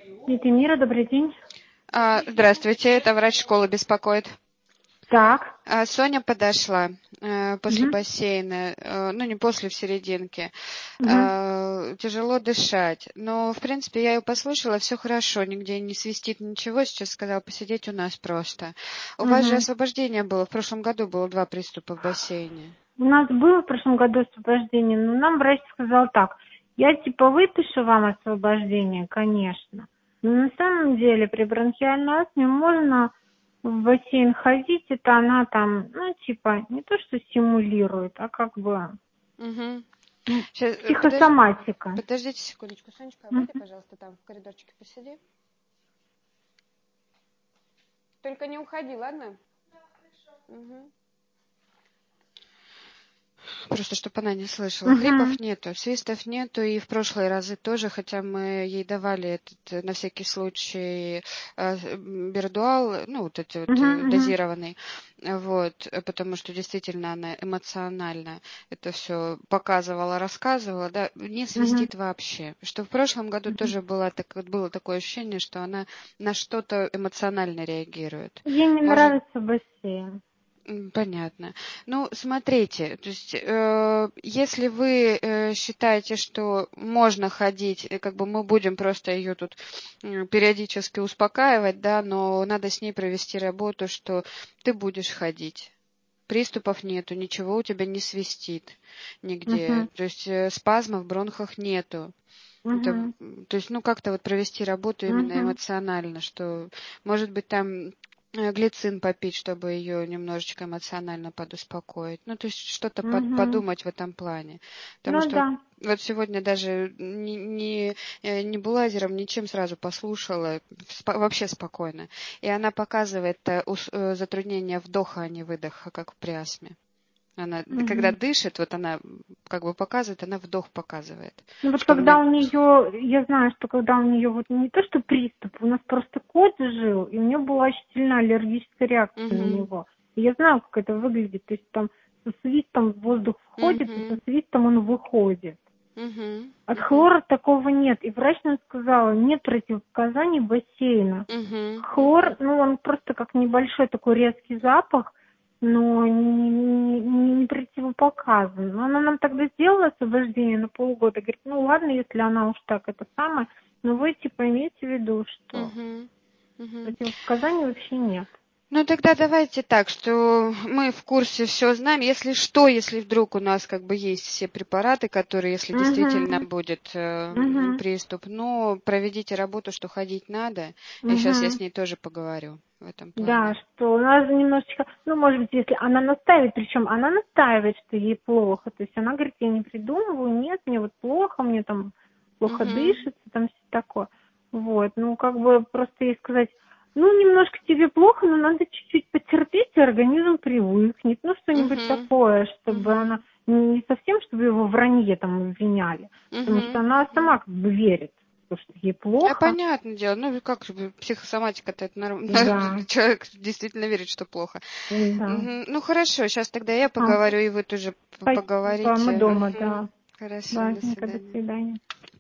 Это Мира, добрый день. Здравствуйте, это врач школы беспокоит. Так. Соня подошла после Угу. бассейна, ну не после, в серединке. Угу. Тяжело дышать. Но, в принципе, я ее послушала, все хорошо, нигде не свистит ничего. Сейчас сказала посидеть у нас просто. У вас же Угу. освобождение было. В прошлом году было 2 приступа в бассейне. У нас было в прошлом году освобождение, но нам врач сказал так: я типа выпишу вам освобождение, конечно, но на самом деле при бронхиальной астме можно в бассейн ходить, это она там, ну типа, не то что стимулирует, а как бы Угу. Сейчас, психосоматика. подождите секундочку. Сонечка, выйди, Мгм. пожалуйста, там в коридорчике посиди. Только не уходи, ладно? Угу. Просто, чтобы она не слышала. Мгм. Хрипов нету, свистов нету, и в прошлые разы тоже, хотя мы ей давали этот, на всякий случай, бердуал, ну, вот эти вот Мгм. Мгм. дозированный, вот, потому что действительно она эмоционально это все показывала, рассказывала, да, не Мгм. свистит вообще. Что в прошлом году Мгм. тоже было такое ощущение, что она на что-то эмоционально реагирует. Ей не Может, нравится бассейн. Понятно. Ну, смотрите, то есть, если вы считаете, что можно ходить, как бы мы будем просто ее тут периодически успокаивать, да, но надо с ней провести работу, что ты будешь ходить. Приступов нету, ничего у тебя не свистит нигде. Мгм. То есть спазмов в бронхах нету. Это, Мгм. то есть, ну, как-то вот провести работу именно Мгм. эмоционально, что, может быть, там глицин попить, чтобы ее немножечко эмоционально подуспокоить. Ну, то есть, что-то Мгм. подумать в этом плане. Потому Ну что да. вот сегодня даже не булазером, ничем сразу послушала, вообще спокойно. И она показывает затруднение вдоха, а не выдоха, как при астме. Она, когда Мгм. дышит, вот она как бы показывает, она вдох показывает. Ну вот Что когда мне... у нее, я знаю, что когда у нее вот не то что приступ, у нас просто кот жил, и у нее была очень сильная аллергическая реакция на Мгм. него. И я знаю, как это выглядит. То есть там со свистом воздух входит, и со Мгм. свистом он выходит. Мгм. От Мгм. хлора такого нет. И врач нам сказала, нет противопоказаний бассейна. Мгм. Хлор, Мгм. ну, он просто как небольшой такой резкий запах, но не противопоказан. Но она нам тогда сделала освобождение на полгода. Говорит, ну ладно, если она уж так это самое, но вы типа имейте в виду, что Мгм. Мгм. противопоказаний вообще нет. Ну тогда давайте так, что мы в курсе все знаем. Если что, если вдруг у нас как бы есть все препараты, которые, если действительно Угу, будет угу, приступ, ну проведите работу, что ходить надо. И сейчас я угу. с ней тоже поговорю в этом Да, плане. что у нас немножечко, ну, может быть, если она настаивает, причем она настаивает, что ей плохо, то есть она говорит, я не придумываю, нет, мне вот плохо, мне там плохо Мгм. дышится, там все такое. Вот, ну, как бы просто ей сказать, ну, немножко тебе плохо, но надо чуть-чуть потерпеть, и организм привыкнет, ну, что-нибудь Мгм. такое, чтобы она Мгм. не совсем, чтобы его в вранье там обвиняли, потому что Мгм. она Мгм. сама как бы верит, что ей Да, плохо, понятное дело. Ну, как же, психосоматика-то это нормально. да, Человек действительно верит, что плохо. да. Мгм. Ну, хорошо, сейчас тогда я поговорю, и вы тоже Спасибо. Мы поговорите. дома, Мгм. да. Хорошо, до Ладненько, до свидания. свидания.